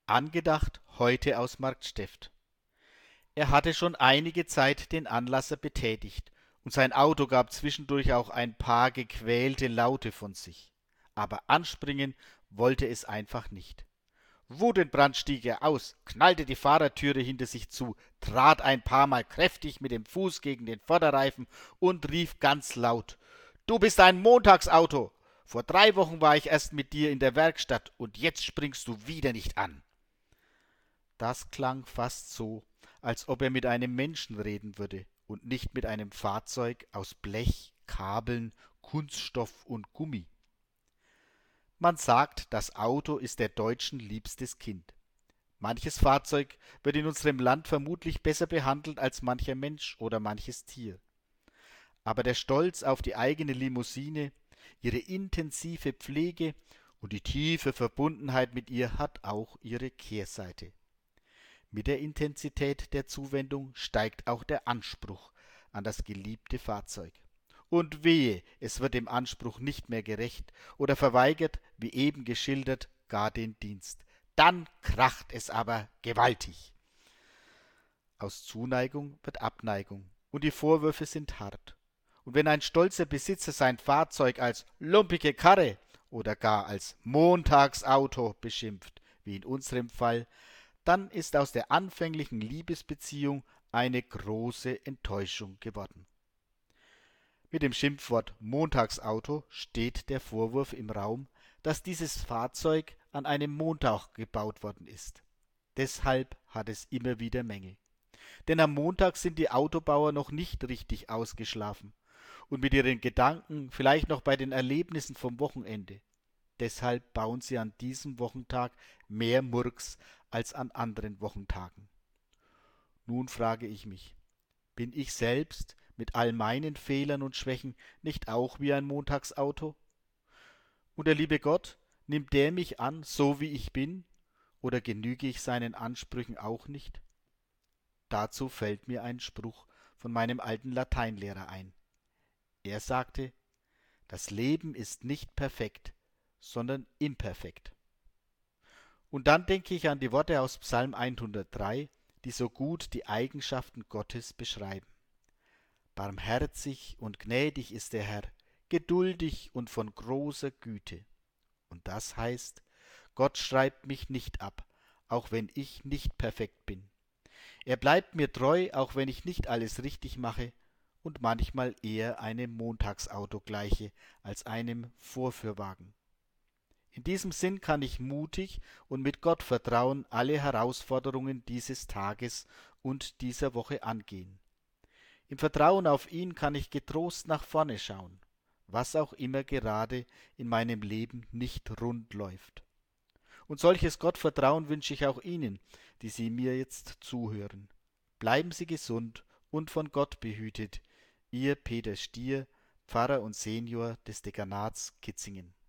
Angedacht heute aus Marktsteft. Er hatte schon einige Zeit den Anlasser betätigt, und sein Auto gab zwischendurch auch ein paar gequälte Laute von sich. Aber anspringen wollte es einfach nicht. Wutentbrannt stieg er aus, knallte die Fahrertüre hinter sich zu, trat ein paar Mal kräftig mit dem Fuß gegen den Vorderreifen und rief ganz laut: »Du bist ein Montagsauto! Vor 3 Wochen war ich erst mit dir in der Werkstatt und jetzt springst du wieder nicht an!« Das klang fast so, als ob er mit einem Menschen reden würde und nicht mit einem Fahrzeug aus Blech, Kabeln, Kunststoff und Gummi. Man sagt, das Auto ist der Deutschen liebstes Kind. Manches Fahrzeug wird in unserem Land vermutlich besser behandelt als mancher Mensch oder manches Tier. Aber der Stolz auf die eigene Limousine, ihre intensive Pflege und die tiefe Verbundenheit mit ihr hat auch ihre Kehrseite. Mit der Intensität der Zuwendung steigt auch der Anspruch an das geliebte Fahrzeug. Und wehe, es wird dem Anspruch nicht mehr gerecht oder verweigert, wie eben geschildert, gar den Dienst. Dann kracht es aber gewaltig. Aus Zuneigung wird Abneigung, und die Vorwürfe sind hart. Und wenn ein stolzer Besitzer sein Fahrzeug als lumpige Karre oder gar als Montagsauto beschimpft, wie in unserem Fall, dann ist aus der anfänglichen Liebesbeziehung eine große Enttäuschung geworden. Mit dem Schimpfwort Montagsauto steht der Vorwurf im Raum, dass dieses Fahrzeug an einem Montag gebaut worden ist. Deshalb hat es immer wieder Mängel. Denn am Montag sind die Autobauer noch nicht richtig ausgeschlafen und mit ihren Gedanken vielleicht noch bei den Erlebnissen vom Wochenende. Deshalb bauen sie an diesem Wochentag mehr Murks als an anderen Wochentagen. Nun frage ich mich, bin ich selbst mit all meinen Fehlern und Schwächen nicht auch wie ein Montagsauto? Und der liebe Gott, nimmt der mich an, so wie ich bin, oder genüge ich seinen Ansprüchen auch nicht? Dazu fällt mir ein Spruch von meinem alten Lateinlehrer ein. Er sagte, das Leben ist nicht perfekt, sondern imperfekt. Und dann denke ich an die Worte aus Psalm 103, die so gut die Eigenschaften Gottes beschreiben. Barmherzig und gnädig ist der Herr, geduldig und von großer Güte. Und das heißt, Gott schreibt mich nicht ab, auch wenn ich nicht perfekt bin. Er bleibt mir treu, auch wenn ich nicht alles richtig mache und manchmal eher einem Montagsauto gleiche als einem Vorführwagen. In diesem Sinn kann ich mutig und mit Gottvertrauen alle Herausforderungen dieses Tages und dieser Woche angehen. Im Vertrauen auf ihn kann ich getrost nach vorne schauen, was auch immer gerade in meinem Leben nicht rund läuft. Und solches Gottvertrauen wünsche ich auch Ihnen, die Sie mir jetzt zuhören. Bleiben Sie gesund und von Gott behütet. Ihr Peter Stier, Pfarrer und Senior des Dekanats Kitzingen.